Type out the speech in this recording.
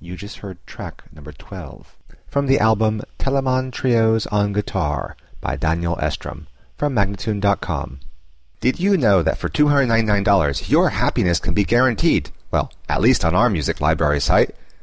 You just heard track number 12 from the album Telemann Trios on Guitar by Daniel Estrom from Magnatune.com. Did you know that for $299 your happiness can be guaranteed? Well, at least on our music library site.